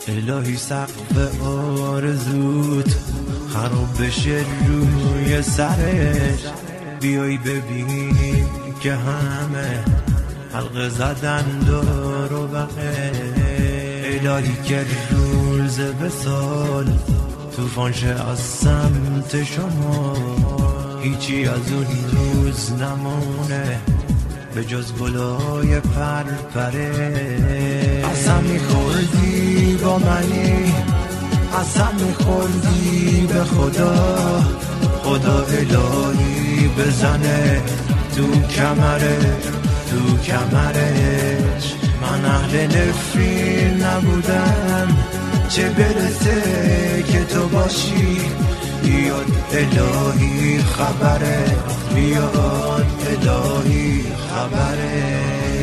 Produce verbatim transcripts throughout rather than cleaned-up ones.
الهی سقف آرزوت خراب بشه روی سرش، بیای ببین که همه حلقه زدن دور و بقیه. الهی که روز وصال طوفان شه از سمت شما، هیچی از اون روز نمونه به جز گلای پرپره. قسم میخوردی با منی، قسم میخوردی به خدا، خدا الهی بزنه تو کمره تو کمرش. من اهل نفرین نبودم، چه برسه که تو باشی. بیاد الهی خبره، بیاد الهی خبره.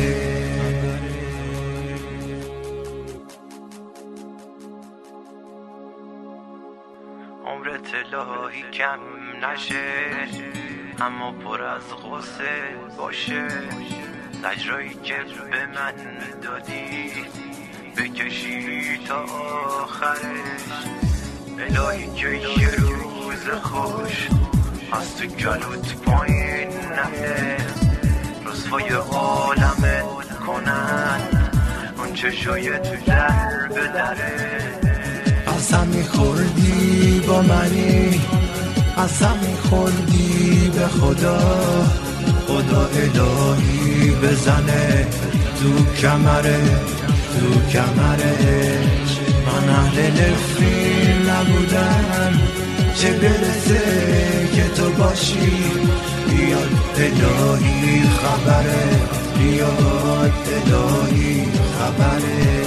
عمرت الهی کم نشه، اما پر از غصه باشه. زجرایی که به من دادی بکشی تا آخرش. الهی که یه روز خوش از تو گلوت پایین نده، رسوای عالمت کنن اون چشای تو در به دره. قسم میخوردی با منی، قسم میخوردی به خدا، خدا الهی بزنه تو کمره تو کمرش. من اهل نفرین نبودم، چه برسه که تو باشی. بیاد الهی خبره، بیاد الهی خبره.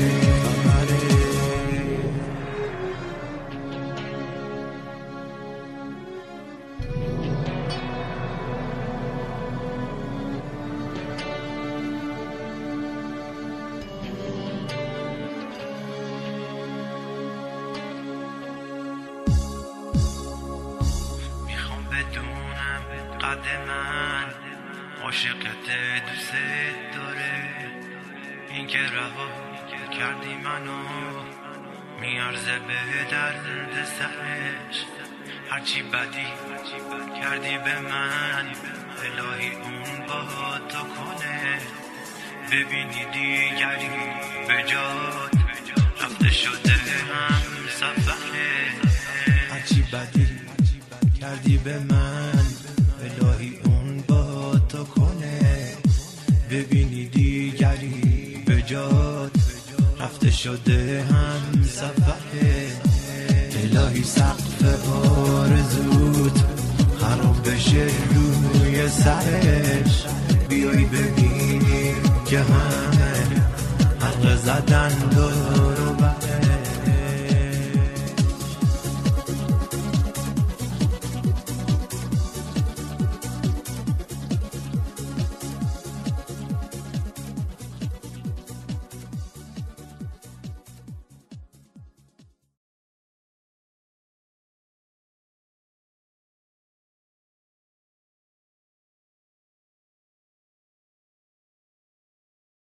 قد من عاشقت دوست داره، این که رها کردی منو میارزه به درد سرش. هرچی بدی کردی به من الهی اون با تو کنه. ببینی دیگری به جات رفته شده هم سفره. هرچی بدی کردی به من الهی اون با تو کنه. ببینی دیگری به جات رفته شده هم سفره. الهی سقف آرزوت خراب بشه روی سرش، بیای ببینی که همه حلقه زدن دور